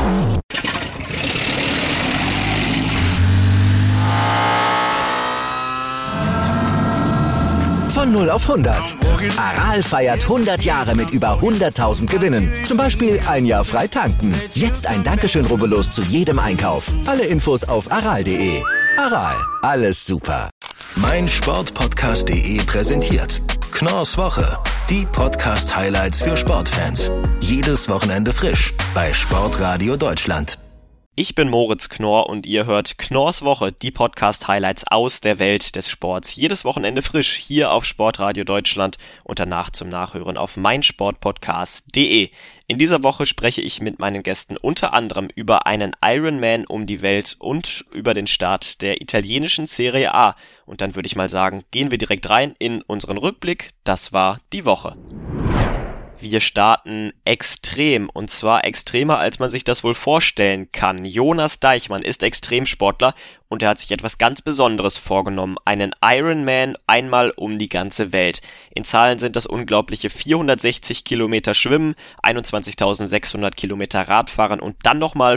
Von 0 auf 100. Aral feiert 100 Jahre mit über 100.000 Gewinnen. Zum Beispiel ein Jahr frei tanken. Jetzt ein Dankeschön, rubbellos zu jedem Einkauf. Alle Infos auf aral.de. Aral, alles super. meinsportpodcast.de präsentiert Knorrs Woche. Die Podcast-Highlights für Sportfans. Jedes Wochenende frisch bei Sportradio Deutschland. Ich bin Moritz Knorr und ihr hört Knorrs Woche, die Podcast-Highlights aus der Welt des Sports. Jedes Wochenende frisch hier auf Sportradio Deutschland und danach zum Nachhören auf meinsportpodcast.de. In dieser Woche spreche ich mit meinen Gästen unter anderem über einen Ironman um die Welt und über den Start der italienischen Serie A. Und dann würde ich mal sagen, gehen wir direkt rein in unseren Rückblick. Das war die Woche. Wir starten extrem, und zwar extremer, als man sich das wohl vorstellen kann. Jonas Deichmann ist Extremsportler und er hat sich etwas ganz Besonderes vorgenommen, einen Ironman einmal um die ganze Welt. In Zahlen sind das unglaubliche 460 Kilometer Schwimmen, 21.600 Kilometer Radfahren und dann nochmal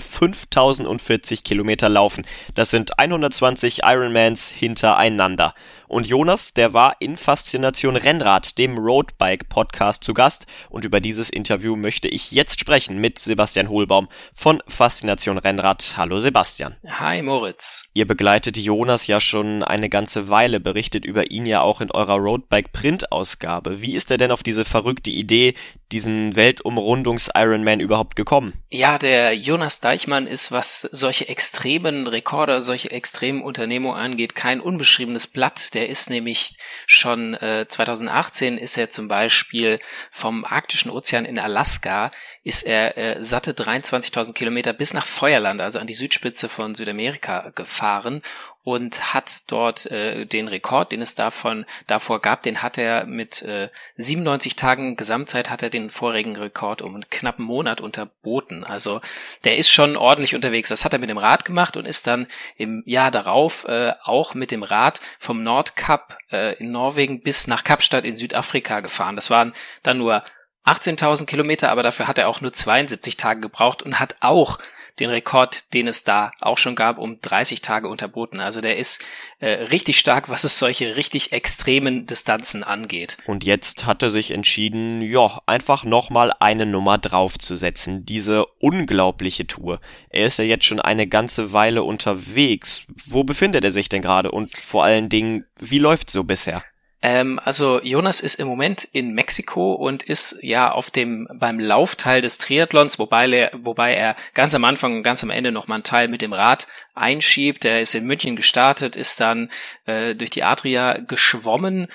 5.040 Kilometer Laufen. Das sind 120 Ironmans hintereinander. Und Jonas, der war in Faszination Rennrad, dem Roadbike-Podcast, zu Gast. Und über dieses Interview möchte ich jetzt sprechen mit Sebastian Hohlbaum von Faszination Rennrad. Hallo Sebastian. Hi Moritz. Ihr begleitet Jonas ja schon eine ganze Weile, berichtet über ihn ja auch in eurer Roadbike-Print-Ausgabe. Wie ist er denn auf diese verrückte Idee, diesen Weltumrundungs-Ironman überhaupt gekommen? Ja, der Jonas Deichmann ist, was solche extremen Rekorde, solche extremen Unternehmungen angeht, kein unbeschriebenes Blatt. Der ist nämlich schon 2018 ist er zum Beispiel vom Arktischen Ozean in Alaska, ist er satte 23.000 Kilometer bis nach Feuerland, also an die Südspitze von Südamerika gefahren und hat dort den Rekord, den es davor gab, den hat er mit 97 Tagen Gesamtzeit, hat er den vorigen Rekord um einen knappen Monat unterboten. Also der ist schon ordentlich unterwegs. Das hat er mit dem Rad gemacht und ist dann im Jahr darauf auch mit dem Rad vom Nordkap in Norwegen bis nach Kapstadt in Südafrika gefahren. Das waren dann nur 18.000 Kilometer, aber dafür hat er auch nur 72 Tage gebraucht und hat auch den Rekord, den es da auch schon gab, um 30 Tage unterboten. Also der ist richtig stark, was es solche richtig extremen Distanzen angeht. Und jetzt hat er sich entschieden, ja, einfach nochmal eine Nummer draufzusetzen. Diese unglaubliche Tour. Er ist ja jetzt schon eine ganze Weile unterwegs. Wo befindet er sich denn gerade? Und vor allen Dingen, wie läuft's so bisher? Also Jonas ist im Moment in Mexiko und ist ja beim Laufteil des Triathlons, wobei er ganz am Anfang und ganz am Ende noch mal einen Teil mit dem Rad einschiebt. Er ist in München gestartet, ist dann durch die Adria geschwommen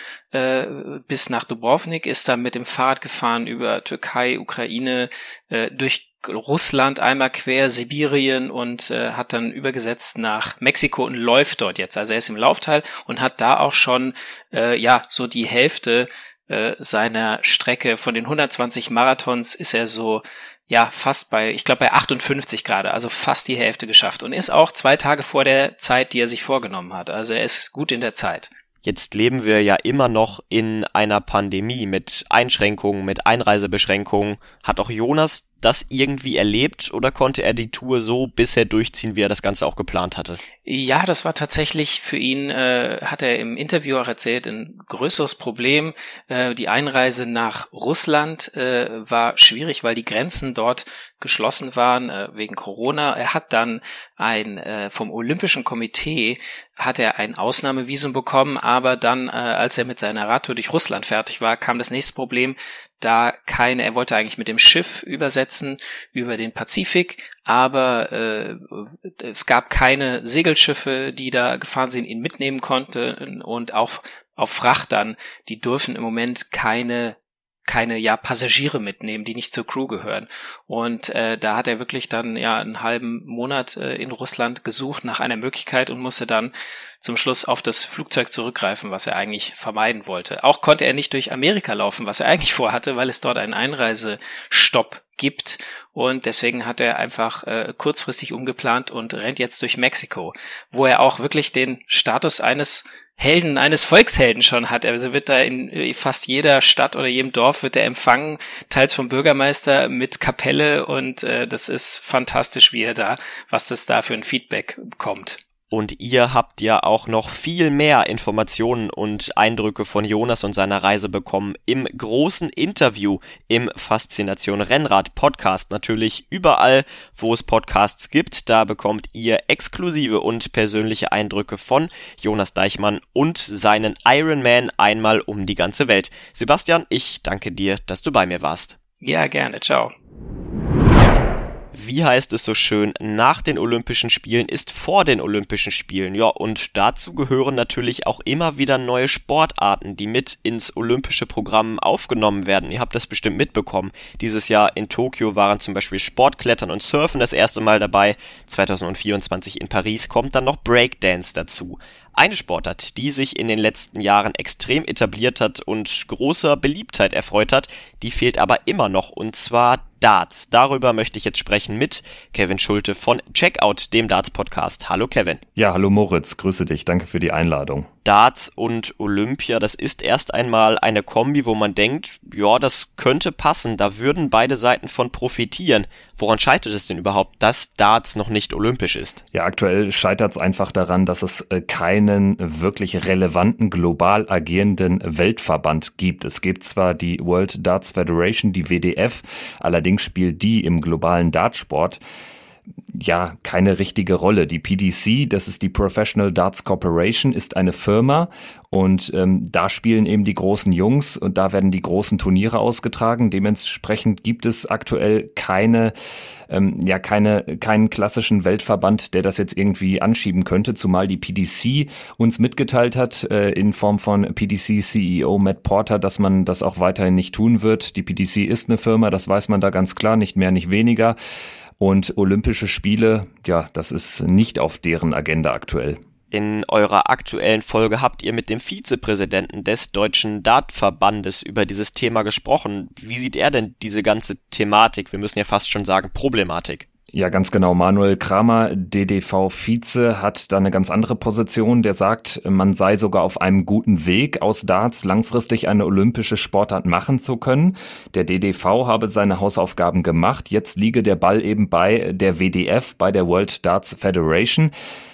bis nach Dubrovnik, ist dann mit dem Fahrrad gefahren über Türkei, Ukraine, durch Russland einmal quer, Sibirien und hat dann übergesetzt nach Mexiko und läuft dort jetzt. Also er ist im Laufteil und hat da auch schon so die Hälfte seiner Strecke von den 120 Marathons ist er so fast bei 58 gerade, also fast die Hälfte geschafft und ist auch 2 Tage vor der Zeit, die er sich vorgenommen hat. Also er ist gut in der Zeit. Jetzt leben wir ja immer noch in einer Pandemie mit Einschränkungen, mit Einreisebeschränkungen. Hat auch Jonas das irgendwie erlebt oder konnte er die Tour so bisher durchziehen, wie er das Ganze auch geplant hatte? Ja, das war tatsächlich für ihn, hat er im Interview auch erzählt, ein größeres Problem. Die Einreise nach Russland war schwierig, weil die Grenzen dort geschlossen waren wegen Corona. Er hat dann vom Olympischen Komitee hat er ein Ausnahmevisum bekommen, aber dann, als er mit seiner Radtour durch Russland fertig war, kam das nächste Problem. Er wollte eigentlich mit dem Schiff übersetzen über den Pazifik, aber es gab keine Segelschiffe, die da gefahren sind, ihn mitnehmen konnten und auch auf Frachtern, die dürfen im Moment keine Passagiere mitnehmen, die nicht zur Crew gehören. Und da hat er wirklich dann einen halben Monat in Russland gesucht nach einer Möglichkeit und musste dann zum Schluss auf das Flugzeug zurückgreifen, was er eigentlich vermeiden wollte. Auch konnte er nicht durch Amerika laufen, was er eigentlich vorhatte, weil es dort einen Einreisestopp gibt. Und deswegen hat er einfach kurzfristig umgeplant und rennt jetzt durch Mexiko, wo er auch wirklich den Status eines Helden, eines Volkshelden schon hat. Also wird da in fast jeder Stadt oder jedem Dorf wird er empfangen, teils vom Bürgermeister mit Kapelle und das ist fantastisch, was das da für ein Feedback bekommt. Und ihr habt ja auch noch viel mehr Informationen und Eindrücke von Jonas und seiner Reise bekommen im großen Interview im Faszination Rennrad Podcast. Natürlich überall, wo es Podcasts gibt, da bekommt ihr exklusive und persönliche Eindrücke von Jonas Deichmann und seinen Ironman einmal um die ganze Welt. Sebastian, ich danke dir, dass du bei mir warst. Ja, gerne. Ciao. Wie heißt es so schön, nach den Olympischen Spielen ist vor den Olympischen Spielen. Ja, und dazu gehören natürlich auch immer wieder neue Sportarten, die mit ins olympische Programm aufgenommen werden. Ihr habt das bestimmt mitbekommen. Dieses Jahr in Tokio waren zum Beispiel Sportklettern und Surfen das erste Mal dabei. 2024 in Paris kommt dann noch Breakdance dazu. Eine Sportart, die sich in den letzten Jahren extrem etabliert hat und großer Beliebtheit erfreut hat, die fehlt aber immer noch, und zwar Darts. Darüber möchte ich jetzt sprechen mit Kevin Schulte von Checkout, dem Darts-Podcast. Hallo Kevin. Ja, hallo Moritz, grüße dich, danke für die Einladung. Darts und Olympia, das ist erst einmal eine Kombi, wo man denkt, ja, das könnte passen, da würden beide Seiten von profitieren. Woran scheitert es denn überhaupt, dass Darts noch nicht olympisch ist? Ja, aktuell scheitert es einfach daran, dass es keinen wirklich relevanten, global agierenden Weltverband gibt. Es gibt zwar die World Darts Federation, die WDF, allerdings spielt die im globalen Dartsport ja keine richtige Rolle. Die PDC, das ist die Professional Darts Corporation, ist eine Firma und da spielen eben die großen Jungs und da werden die großen Turniere ausgetragen. Dementsprechend gibt es aktuell keinen klassischen Weltverband, der das jetzt irgendwie anschieben könnte, zumal die PDC uns mitgeteilt hat, in Form von PDC-CEO Matt Porter, dass man das auch weiterhin nicht tun wird. Die PDC ist eine Firma, das weiß man da ganz klar, nicht mehr, nicht weniger. Und Olympische Spiele, ja, das ist nicht auf deren Agenda aktuell. In eurer aktuellen Folge habt ihr mit dem Vizepräsidenten des Deutschen Dartverbandes über dieses Thema gesprochen. Wie sieht er denn diese ganze Thematik, wir müssen ja fast schon sagen Problematik? Ja, ganz genau. Manuel Kramer, DDV-Vize, hat da eine ganz andere Position. Der sagt, man sei sogar auf einem guten Weg, aus Darts langfristig eine olympische Sportart machen zu können. Der DDV habe seine Hausaufgaben gemacht. Jetzt liege der Ball eben bei der WDF, bei der World Darts Federation.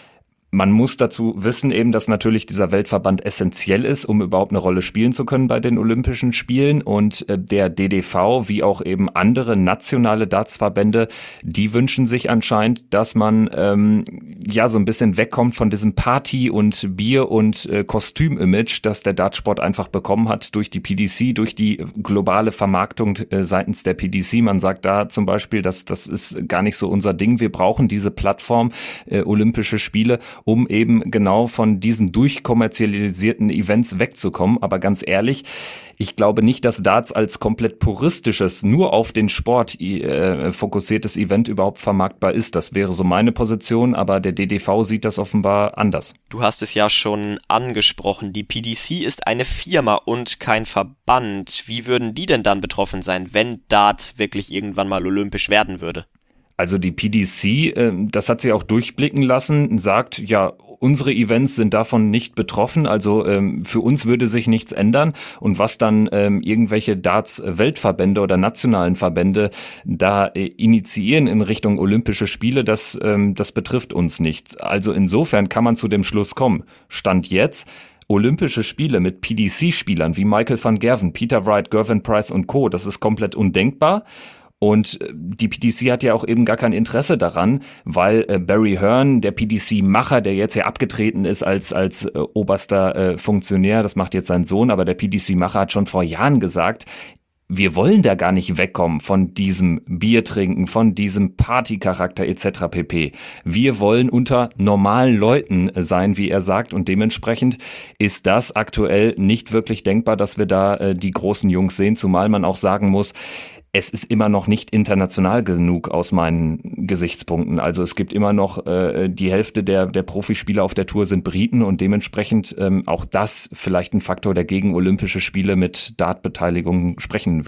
Man muss dazu wissen eben, dass natürlich dieser Weltverband essentiell ist, um überhaupt eine Rolle spielen zu können bei den Olympischen Spielen. Und der DDV, wie auch eben andere nationale Dartsverbände, die wünschen sich anscheinend, dass man so ein bisschen wegkommt von diesem Party- und Bier- und Kostüm-Image, das der Dartsport einfach bekommen hat durch die PDC, durch die globale Vermarktung seitens der PDC. Man sagt da zum Beispiel, dass das ist gar nicht so unser Ding. Wir brauchen diese Plattform Olympische Spiele, um eben genau von diesen durchkommerzialisierten Events wegzukommen. Aber ganz ehrlich, ich glaube nicht, dass Darts als komplett puristisches, nur auf den Sport fokussiertes Event überhaupt vermarktbar ist. Das wäre so meine Position, aber der DDV sieht das offenbar anders. Du hast es ja schon angesprochen, die PDC ist eine Firma und kein Verband. Wie würden die denn dann betroffen sein, wenn Darts wirklich irgendwann mal olympisch werden würde? Also die PDC, das hat sie auch durchblicken lassen, sagt, ja, unsere Events sind davon nicht betroffen, also für uns würde sich nichts ändern. Und was dann irgendwelche Darts-Weltverbände oder nationalen Verbände da initiieren in Richtung Olympische Spiele, das betrifft uns nichts. Also insofern kann man zu dem Schluss kommen. Stand jetzt, Olympische Spiele mit PDC-Spielern wie Michael van Gerwen, Peter Wright, Gervin Price und Co., das ist komplett undenkbar. Und die PDC hat ja auch eben gar kein Interesse daran, weil Barry Hearn, der PDC-Macher, der jetzt ja abgetreten ist als oberster Funktionär, das macht jetzt sein Sohn, aber der PDC-Macher hat schon vor Jahren gesagt, wir wollen da gar nicht wegkommen von diesem Biertrinken, von diesem Partycharakter etc. pp. Wir wollen unter normalen Leuten sein, wie er sagt, und dementsprechend ist das aktuell nicht wirklich denkbar, dass wir da die großen Jungs sehen, zumal man auch sagen muss, es ist immer noch nicht international genug aus meinen Gesichtspunkten. Also es gibt immer noch die Hälfte der Profispieler auf der Tour sind Briten und dementsprechend auch das vielleicht ein Faktor, der gegen Olympische Spiele mit Dartbeteiligung sprechen würde.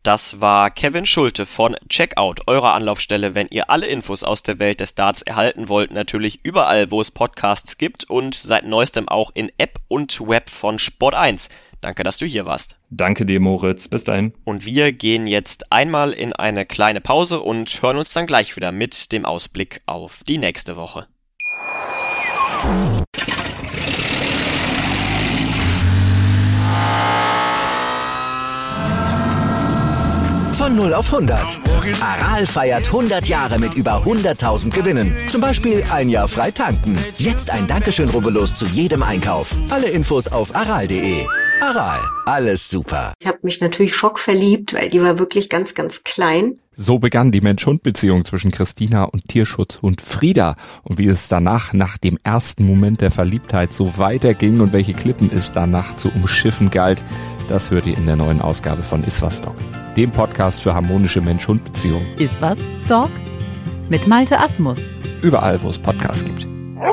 Das war Kevin Schulte von Checkout, eurer Anlaufstelle, wenn ihr alle Infos aus der Welt des Darts erhalten wollt. Natürlich überall, wo es Podcasts gibt und seit neuestem auch in App und Web von Sport1. Danke, dass du hier warst. Danke dir, Moritz. Bis dahin. Und wir gehen jetzt einmal in eine kleine Pause und hören uns dann gleich wieder mit dem Ausblick auf die nächste Woche. Von 0 auf 100. Aral feiert 100 Jahre mit über 100.000 Gewinnen. Zum Beispiel ein Jahr frei tanken. Jetzt ein Dankeschön, rubbellos zu jedem Einkauf. Alle Infos auf aral.de. Aral, alles super. Ich habe mich natürlich schockverliebt, weil die war wirklich ganz, ganz klein. So begann die Mensch-Hund-Beziehung zwischen Christina und Tierschutzhund Frieda. Und wie es danach, nach dem ersten Moment der Verliebtheit, so weiterging und welche Klippen es danach zu umschiffen galt, das hört ihr in der neuen Ausgabe von Iswas Dog, dem Podcast für harmonische Mensch-Hund-Beziehungen. Iswas Dog mit Malte Asmus. Überall, wo es Podcasts gibt.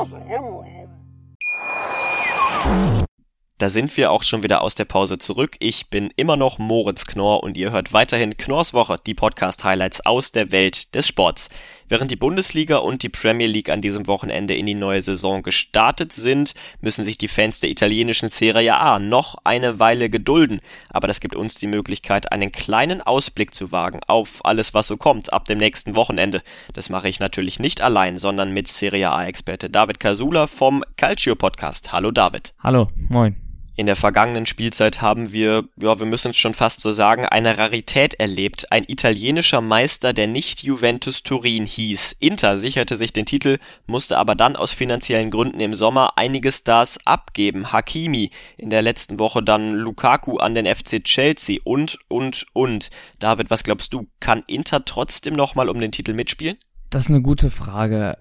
Da sind wir auch schon wieder aus der Pause zurück. Ich bin immer noch Moritz Knorr und ihr hört weiterhin Knorrs Woche, die Podcast-Highlights aus der Welt des Sports. Während die Bundesliga und die Premier League an diesem Wochenende in die neue Saison gestartet sind, müssen sich die Fans der italienischen Serie A noch eine Weile gedulden. Aber das gibt uns die Möglichkeit, einen kleinen Ausblick zu wagen auf alles, was so kommt ab dem nächsten Wochenende. Das mache ich natürlich nicht allein, sondern mit Serie A-Experte David Casula vom Calcio-Podcast. Hallo David. Hallo, moin. In der vergangenen Spielzeit haben wir müssen es schon fast so sagen, eine Rarität erlebt. Ein italienischer Meister, der nicht Juventus Turin hieß. Inter sicherte sich den Titel, musste aber dann aus finanziellen Gründen im Sommer einige Stars abgeben. Hakimi, in der letzten Woche dann Lukaku an den FC Chelsea und. David, was glaubst du, kann Inter trotzdem nochmal um den Titel mitspielen? Das ist eine gute Frage.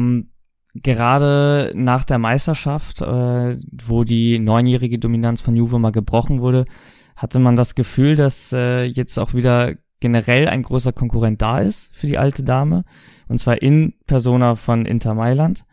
Gerade nach der Meisterschaft, wo die 9-jährige Dominanz von Juve mal gebrochen wurde, hatte man das Gefühl, dass jetzt auch wieder generell ein großer Konkurrent da ist für die alte Dame, und zwar in Persona von Inter Mailand.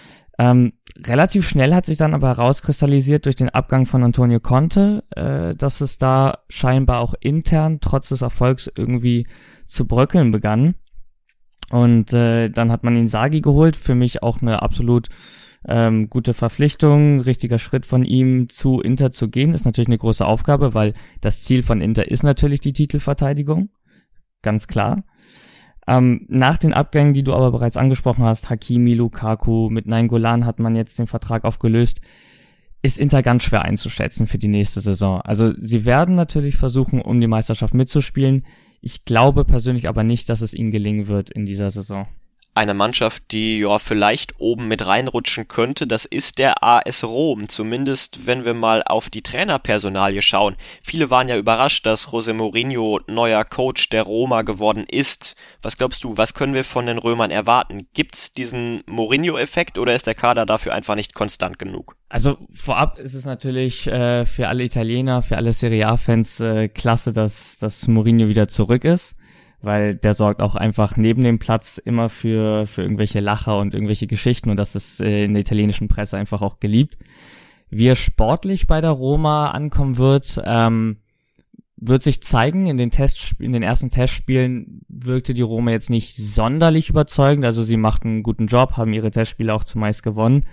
Relativ schnell hat sich dann aber herauskristallisiert durch den Abgang von Antonio Conte, dass es da scheinbar auch intern trotz des Erfolgs irgendwie zu bröckeln begann. Und dann hat man Inzaghi geholt, für mich auch eine absolut gute Verpflichtung, richtiger Schritt von ihm zu Inter zu gehen, ist natürlich eine große Aufgabe, weil das Ziel von Inter ist natürlich die Titelverteidigung, ganz klar. Nach den Abgängen, die du aber bereits angesprochen hast, Hakimi, Lukaku, mit Nainggolan hat man jetzt den Vertrag aufgelöst, ist Inter ganz schwer einzuschätzen für die nächste Saison. Also sie werden natürlich versuchen, um die Meisterschaft mitzuspielen. Ich glaube persönlich aber nicht, dass es ihnen gelingen wird in dieser Saison. Eine Mannschaft, die vielleicht oben mit reinrutschen könnte, das ist der AS Rom, zumindest wenn wir mal auf die Trainerpersonalie schauen. Viele waren ja überrascht, dass José Mourinho neuer Coach der Roma geworden ist. Was glaubst du, was können wir von den Römern erwarten? Gibt's diesen Mourinho-Effekt oder ist der Kader dafür einfach nicht konstant genug? Also vorab ist es natürlich für alle Italiener, für alle Serie A-Fans klasse, dass Mourinho wieder zurück ist, weil der sorgt auch einfach neben dem Platz immer für irgendwelche Lacher und irgendwelche Geschichten, und das ist in der italienischen Presse einfach auch geliebt. Wie er sportlich bei der Roma ankommen wird, wird sich zeigen. In den ersten Testspielen wirkte die Roma jetzt nicht sonderlich überzeugend, also sie machten einen guten Job, haben ihre Testspiele auch zumeist gewonnen.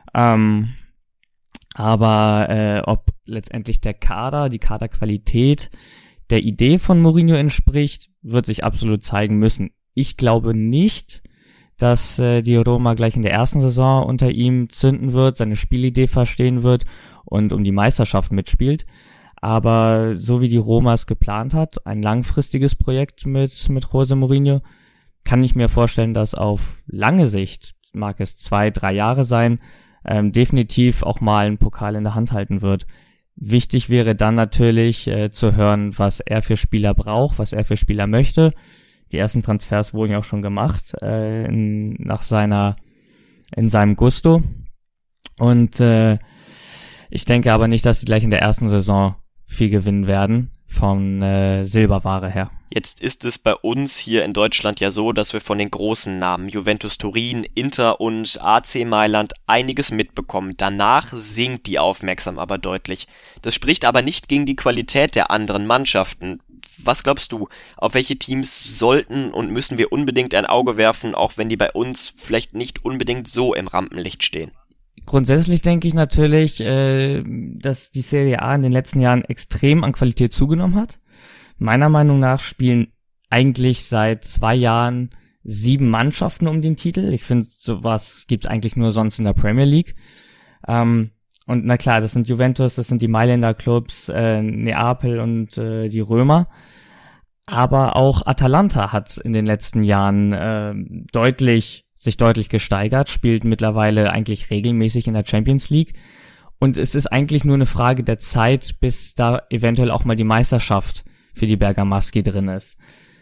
Aber ob letztendlich der Kader, die Kaderqualität der Idee von Mourinho entspricht, wird sich absolut zeigen müssen. Ich glaube nicht, dass die Roma gleich in der ersten Saison unter ihm zünden wird, seine Spielidee verstehen wird und um die Meisterschaft mitspielt. Aber so wie die Roma es geplant hat, ein langfristiges Projekt mit José Mourinho, kann ich mir vorstellen, dass auf lange Sicht, mag es 2-3 Jahre sein, definitiv auch mal einen Pokal in der Hand halten wird. Wichtig wäre dann natürlich zu hören, was er für Spieler braucht, was er für Spieler möchte. Die ersten Transfers wurden ja auch schon gemacht in seinem Gusto. Und ich denke aber nicht, dass sie gleich in der ersten Saison viel gewinnen werden von Silberware her. Jetzt ist es bei uns hier in Deutschland ja so, dass wir von den großen Namen Juventus Turin, Inter und AC Mailand einiges mitbekommen. Danach sinkt die Aufmerksamkeit aber deutlich. Das spricht aber nicht gegen die Qualität der anderen Mannschaften. Was glaubst du, auf welche Teams sollten und müssen wir unbedingt ein Auge werfen, auch wenn die bei uns vielleicht nicht unbedingt so im Rampenlicht stehen? Grundsätzlich denke ich natürlich, dass die Serie A in den letzten Jahren extrem an Qualität zugenommen hat. Meiner Meinung nach spielen eigentlich seit 2 Jahren 7 Mannschaften um den Titel. Ich finde, sowas gibt's eigentlich nur sonst in der Premier League. Und na klar, das sind Juventus, das sind die Mailänder Clubs, Neapel und die Römer. Aber auch Atalanta hat in den letzten Jahren sich deutlich gesteigert, spielt mittlerweile eigentlich regelmäßig in der Champions League. Und es ist eigentlich nur eine Frage der Zeit, bis da eventuell auch mal die Meisterschaft für die Bergamaschi drin ist.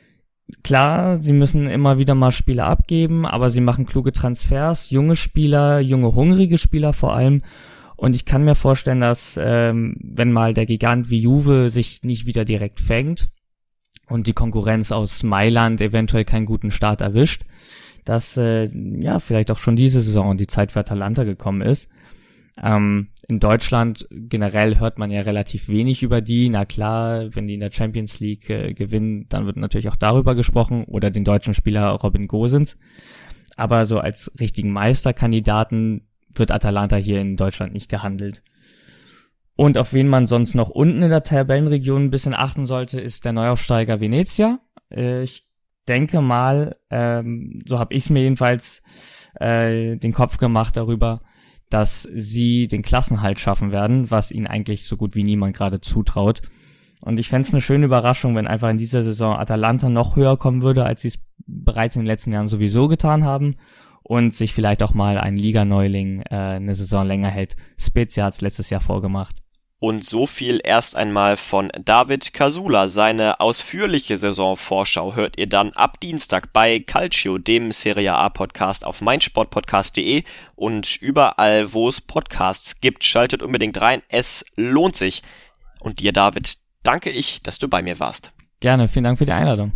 Klar, sie müssen immer wieder mal Spieler abgeben, aber sie machen kluge Transfers, junge Spieler, junge, hungrige Spieler vor allem. Und ich kann mir vorstellen, dass wenn mal der Gigant wie Juve sich nicht wieder direkt fängt und die Konkurrenz aus Mailand eventuell keinen guten Start erwischt, dass vielleicht auch schon diese Saison die Zeit für Atalanta gekommen ist. In Deutschland generell hört man ja relativ wenig über die. Na klar, wenn die in der Champions League gewinnen, dann wird natürlich auch darüber gesprochen oder den deutschen Spieler Robin Gosens. Aber so als richtigen Meisterkandidaten wird Atalanta hier in Deutschland nicht gehandelt. Und auf wen man sonst noch unten in der Tabellenregion ein bisschen achten sollte, ist der Neuaufsteiger Venezia. Ich denke mal, so habe ich es mir jedenfalls den Kopf gemacht darüber, dass sie den Klassenhalt schaffen werden, was ihnen eigentlich so gut wie niemand gerade zutraut. Und ich fände es eine schöne Überraschung, wenn einfach in dieser Saison Atalanta noch höher kommen würde, als sie es bereits in den letzten Jahren sowieso getan haben und sich vielleicht auch mal ein Liganeuling eine Saison länger hält. Spezia hat es letztes Jahr vorgemacht. Und so viel erst einmal von David Casula. Seine ausführliche Saisonvorschau hört ihr dann ab Dienstag bei Calcio, dem Serie A Podcast auf meinsportpodcast.de und überall, wo es Podcasts gibt. Schaltet unbedingt rein, es lohnt sich. Und dir, David, danke ich, dass du bei mir warst. Gerne, vielen Dank für die Einladung.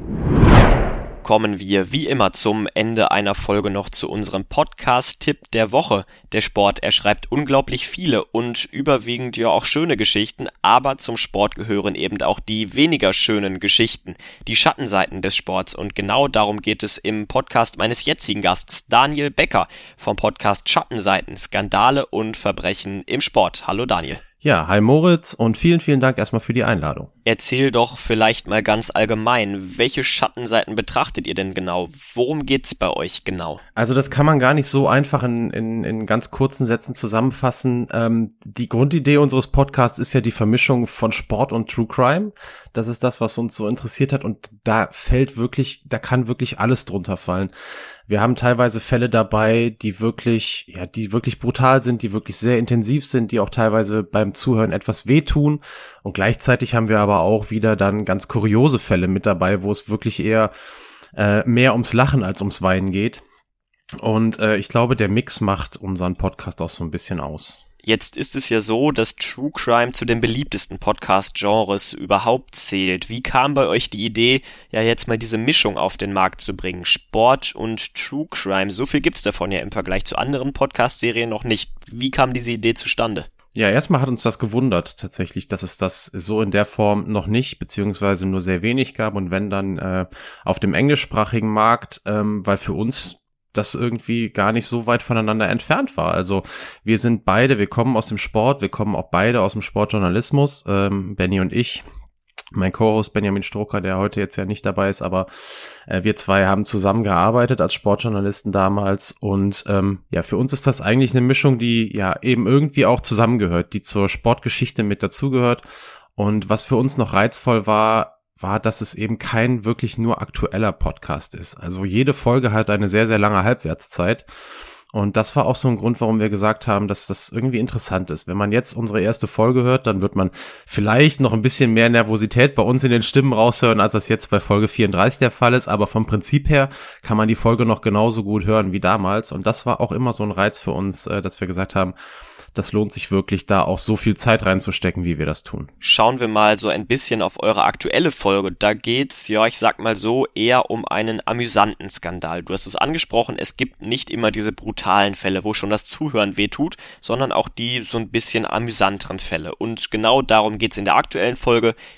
Kommen wir wie immer zum Ende einer Folge noch zu unserem Podcast-Tipp der Woche. Der Sport, er schreibt unglaublich viele und überwiegend ja auch schöne Geschichten, aber zum Sport gehören eben auch die weniger schönen Geschichten, die Schattenseiten des Sports, und genau darum geht es im Podcast meines jetzigen Gasts Daniel Becker vom Podcast Schattenseiten, Skandale und Verbrechen im Sport. Hallo Daniel. Ja, hi Moritz und vielen, vielen Dank erstmal für die Einladung. Erzähl doch vielleicht mal ganz allgemein, welche Schattenseiten betrachtet ihr denn genau? Worum geht's bei euch genau? Also das kann man gar nicht so einfach in ganz kurzen Sätzen zusammenfassen. Die Grundidee unseres Podcasts ist ja die Vermischung von Sport und True Crime. Das ist das, was uns so interessiert hat, und da kann wirklich alles drunter fallen. Wir haben teilweise Fälle dabei, die wirklich brutal sind, die wirklich sehr intensiv sind, die auch teilweise beim Zuhören etwas wehtun. Und gleichzeitig haben wir aber auch wieder dann ganz kuriose Fälle mit dabei, wo es wirklich eher mehr ums Lachen als ums Weinen geht. Und ich glaube, der Mix macht unseren Podcast auch so ein bisschen aus. Jetzt ist es ja so, dass True Crime zu den beliebtesten Podcast-Genres überhaupt zählt. Wie kam bei euch die Idee, ja jetzt mal diese Mischung auf den Markt zu bringen? Sport und True Crime, so viel gibt's davon ja im Vergleich zu anderen Podcast-Serien noch nicht. Wie kam diese Idee zustande? Ja, erstmal hat uns das gewundert tatsächlich, dass es das so in der Form noch nicht, beziehungsweise nur sehr wenig gab, und wenn dann auf dem englischsprachigen Markt, weil für uns das irgendwie gar nicht so weit voneinander entfernt war. Also wir kommen aus dem Sport, wir kommen auch beide aus dem Sportjournalismus, Benny und ich. Mein Co-Host Benjamin Stroker, der heute jetzt ja nicht dabei ist, aber wir zwei haben zusammengearbeitet als Sportjournalisten damals, und für uns ist das eigentlich eine Mischung, die ja eben irgendwie auch zusammengehört, die zur Sportgeschichte mit dazugehört. Und was für uns noch reizvoll war, dass es eben kein wirklich nur aktueller Podcast ist. Also jede Folge hat eine sehr, sehr lange Halbwertszeit. Und das war auch so ein Grund, warum wir gesagt haben, dass das irgendwie interessant ist. Wenn man jetzt unsere erste Folge hört, dann wird man vielleicht noch ein bisschen mehr Nervosität bei uns in den Stimmen raushören, als das jetzt bei Folge 34 der Fall ist. Aber vom Prinzip her kann man die Folge noch genauso gut hören wie damals. Und das war auch immer so ein Reiz für uns, dass wir gesagt haben, das lohnt sich wirklich, da auch so viel Zeit reinzustecken, wie wir das tun. Schauen wir mal so ein bisschen auf eure aktuelle Folge. Da geht's, ja, ich sag mal so, eher um einen amüsanten Skandal. Du hast es angesprochen, es gibt nicht immer diese brutalen Fälle, wo schon das Zuhören wehtut, sondern auch die so ein bisschen amüsanteren Fälle. Und genau darum geht's in der aktuellen Folge.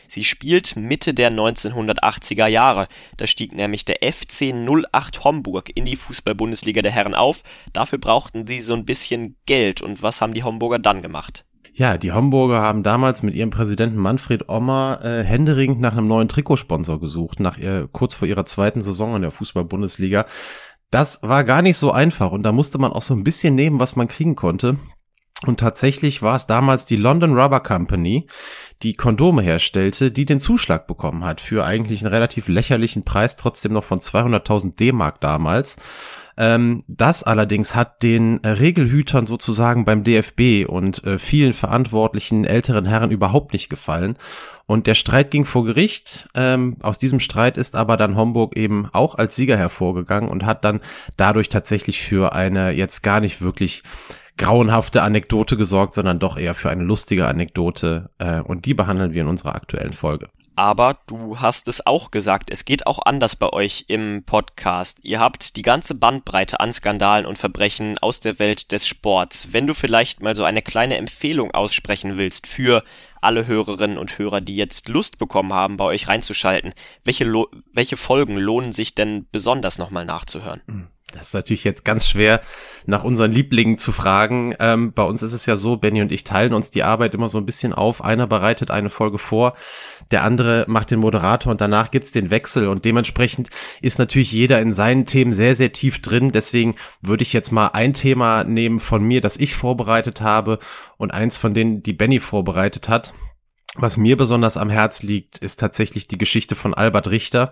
Sie spielt Mitte der 1980er Jahre. Da stieg nämlich der FC 08 Homburg in die Fußball-Bundesliga der Herren auf. Dafür brauchten sie so ein bisschen Geld. Und was haben die Homburger dann gemacht? Ja, die Homburger haben damals mit ihrem Präsidenten Manfred Ommer händeringend nach einem neuen Trikotsponsor gesucht, kurz vor ihrer zweiten Saison in der Fußball-Bundesliga. Das war gar nicht so einfach und da musste man auch so ein bisschen nehmen, was man kriegen konnte. Und tatsächlich war es damals die London Rubber Company, die Kondome herstellte, die den Zuschlag bekommen hat für eigentlich einen relativ lächerlichen Preis, trotzdem noch von 200.000 D-Mark damals. Das allerdings hat den Regelhütern sozusagen beim DFB und vielen verantwortlichen älteren Herren überhaupt nicht gefallen. Und der Streit ging vor Gericht. Aus diesem Streit ist aber dann Homburg eben auch als Sieger hervorgegangen und hat dann dadurch tatsächlich für eine jetzt gar nicht wirklich grauenhafte Anekdote gesorgt, sondern doch eher für eine lustige Anekdote. Und die behandeln wir in unserer aktuellen Folge. Aber du hast es auch gesagt, es geht auch anders bei euch im Podcast. Ihr habt die ganze Bandbreite an Skandalen und Verbrechen aus der Welt des Sports. Wenn du vielleicht mal so eine kleine Empfehlung aussprechen willst für alle Hörerinnen und Hörer, die jetzt Lust bekommen haben, bei euch reinzuschalten, welche Folgen lohnen sich denn besonders nochmal nachzuhören? Das ist natürlich jetzt ganz schwer, nach unseren Lieblingen zu fragen. Bei uns ist es ja so, Benny und ich teilen uns die Arbeit immer so ein bisschen auf. Einer bereitet eine Folge vor, der andere macht den Moderator und danach gibt's den Wechsel. Und dementsprechend ist natürlich jeder in seinen Themen sehr, sehr tief drin. Deswegen würde ich jetzt mal ein Thema nehmen von mir, das ich vorbereitet habe und eins von denen, die Benny vorbereitet hat. Was mir besonders am Herz liegt, ist tatsächlich die Geschichte von Albert Richter.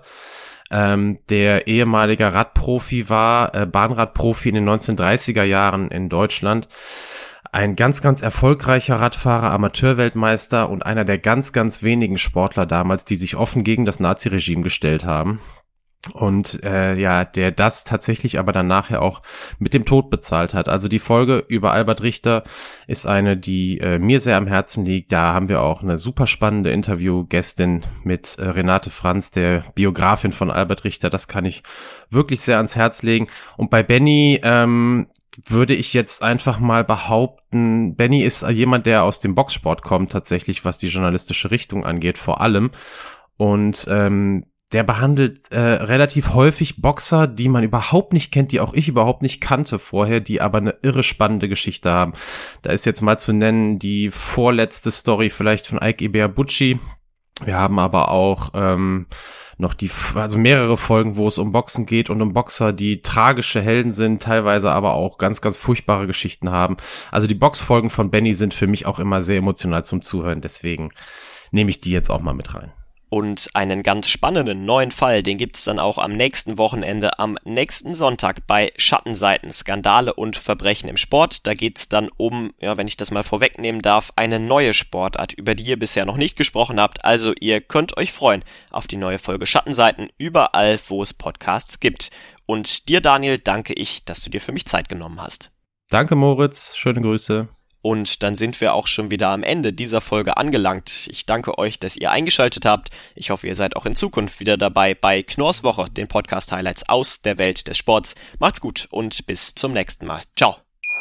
Der ehemaliger Radprofi war, Bahnradprofi in den 1930er Jahren in Deutschland. Ein ganz, ganz erfolgreicher Radfahrer, Amateurweltmeister und einer der ganz, ganz wenigen Sportler damals, die sich offen gegen das Naziregime gestellt haben. Und der das tatsächlich aber dann nachher auch mit dem Tod bezahlt hat. Also die Folge über Albert Richter ist eine, die mir sehr am Herzen liegt. Da haben wir auch eine super spannende Interviewgästin mit Renate Franz, der Biografin von Albert Richter. Das kann ich wirklich sehr ans Herz legen. Und bei Benny würde ich jetzt einfach mal behaupten, Benny ist jemand, der aus dem Boxsport kommt tatsächlich, was die journalistische Richtung angeht, vor allem. Und der behandelt relativ häufig Boxer, die man überhaupt nicht kennt, die auch ich überhaupt nicht kannte vorher, die aber eine irre spannende Geschichte haben. Da ist jetzt mal zu nennen die vorletzte Story vielleicht von Ike Ibeabuchi. Wir haben aber auch noch mehrere Folgen, wo es um Boxen geht und um Boxer, die tragische Helden sind, teilweise aber auch ganz, ganz furchtbare Geschichten haben. Also die Boxfolgen von Benny sind für mich auch immer sehr emotional zum Zuhören, deswegen nehme ich die jetzt auch mal mit rein. Und einen ganz spannenden neuen Fall, den gibt's dann auch am nächsten Wochenende, am nächsten Sonntag bei Schattenseiten, Skandale und Verbrechen im Sport. Da geht's dann um, wenn ich das mal vorwegnehmen darf, eine neue Sportart, über die ihr bisher noch nicht gesprochen habt. Also ihr könnt euch freuen auf die neue Folge Schattenseiten, überall, wo es Podcasts gibt. Und dir, Daniel, danke ich, dass du dir für mich Zeit genommen hast. Danke, Moritz. Schöne Grüße. Und dann sind wir auch schon wieder am Ende dieser Folge angelangt. Ich danke euch, dass ihr eingeschaltet habt. Ich hoffe, ihr seid auch in Zukunft wieder dabei bei Knorrs Woche, den Podcast-Highlights aus der Welt des Sports. Macht's gut und bis zum nächsten Mal. Ciao.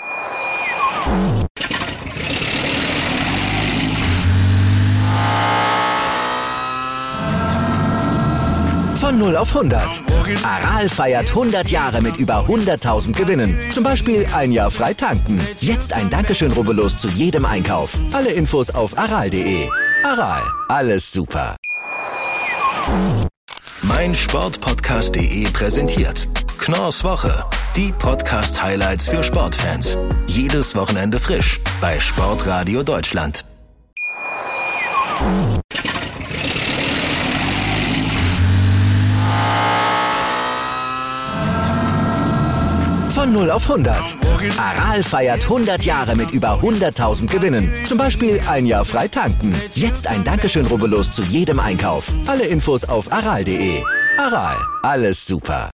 Von 0 auf 100. Aral feiert 100 Jahre mit über 100.000 Gewinnen. Zum Beispiel ein Jahr frei tanken. Jetzt ein Dankeschön, rubbellos zu jedem Einkauf. Alle Infos auf aral.de. Aral, alles super. meinsportpodcast.de präsentiert Knorrs Woche. Die Podcast-Highlights für Sportfans. Jedes Wochenende frisch bei Sportradio Deutschland. Von 0 auf 100. Aral feiert 100 Jahre mit über 100.000 Gewinnen. Zum Beispiel ein Jahr frei tanken. Jetzt ein Dankeschön, rubbellos zu jedem Einkauf. Alle Infos auf aral.de. Aral, alles super.